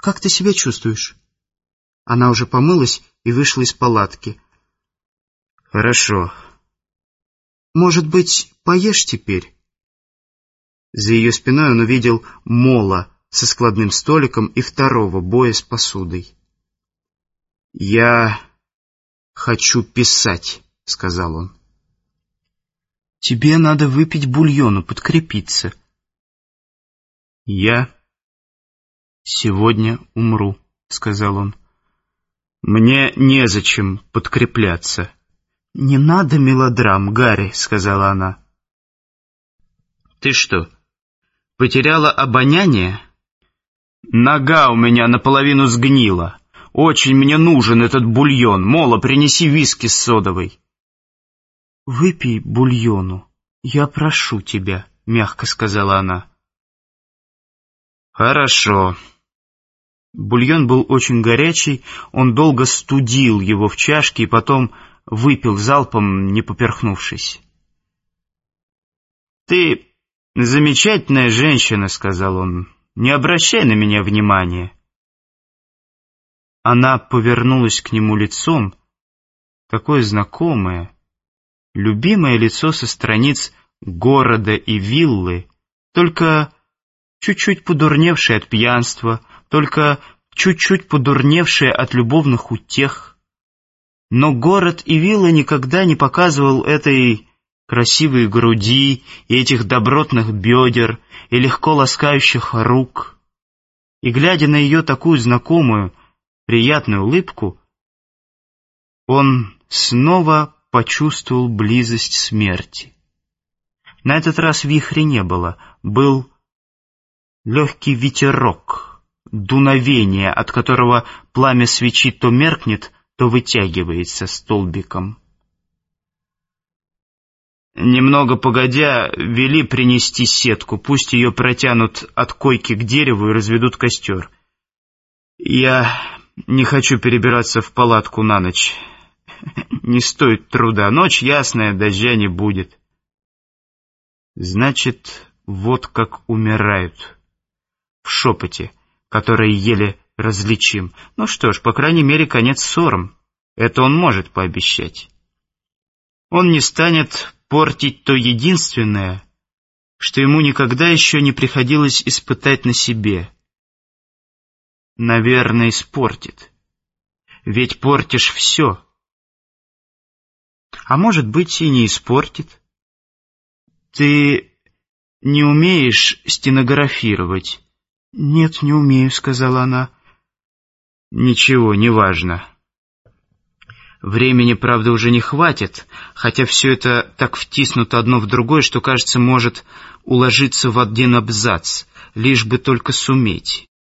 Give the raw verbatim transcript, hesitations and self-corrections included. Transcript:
как ты себя чувствуешь?» Она уже помылась и вышла из палатки. «Хорошо. Может быть, поешь теперь?» За ее спиной он увидел мола со складным столиком и второго боя с посудой. «Я хочу писать», — сказал он. «Тебе надо выпить бульону, подкрепиться». «Я сегодня умру», — сказал он. «Мне незачем подкрепляться». «Не надо мелодрам, Гарри», — сказала она. «Ты что, потеряла обоняние? Нога у меня наполовину сгнила. Очень мне нужен этот бульон. Мола, принеси виски с содовой». «Выпей бульону, я прошу тебя», — мягко сказала она. «Хорошо». Бульон был очень горячий, он долго студил его в чашке и потом выпил залпом, не поперхнувшись. «Ты замечательная женщина», — сказал он. «Не обращай на меня внимания». Она повернулась к нему лицом, такое знакомое, любимое лицо со страниц «Города и виллы», только чуть-чуть подурневшее от пьянства, только чуть-чуть подурневшее от любовных утех. Но город и вилла никогда не показывал этой красивой груди и этих добротных бедер и легко ласкающих рук. И, глядя на ее такую знакомую, приятную улыбку, он снова почувствовал близость смерти. На этот раз вихря не было, был легкий ветерок, дуновение, от которого пламя свечи то меркнет, то вытягивается столбиком. Немного погодя, вели принести сетку, пусть ее протянут от койки к дереву и разведут костер. Я не хочу перебираться в палатку на ночь. Не стоит труда. Ночь ясная, дождя не будет. Значит, вот как умирают. В шепоте, который еле различим. Ну что ж, по крайней мере, конец ссорам. Это он может пообещать. Он не станет портить то единственное, что ему никогда еще не приходилось испытать на себе. Наверное, испортит. Ведь портишь все. А может быть, и не испортит. Ты не умеешь стенографировать? «Нет, не умею», — сказала она. «Ничего, неважно. Времени, правда, уже не хватит, хотя все это так втиснуто одно в другое, что, кажется, может уложиться в один абзац, лишь бы только суметь.